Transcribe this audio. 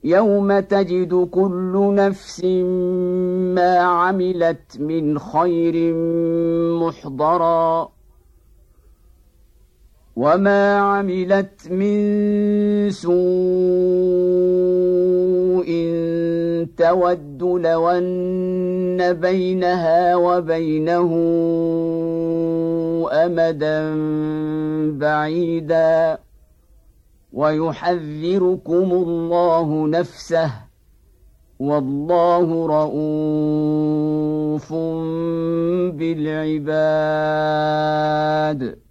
يوم تجد كل نفس ما عملت من خير محضرا وما عملت من سوء تود لو أن بينها وبينه أمدا بعيدا ويحذركم الله نفسه والله رءوف بالعباد.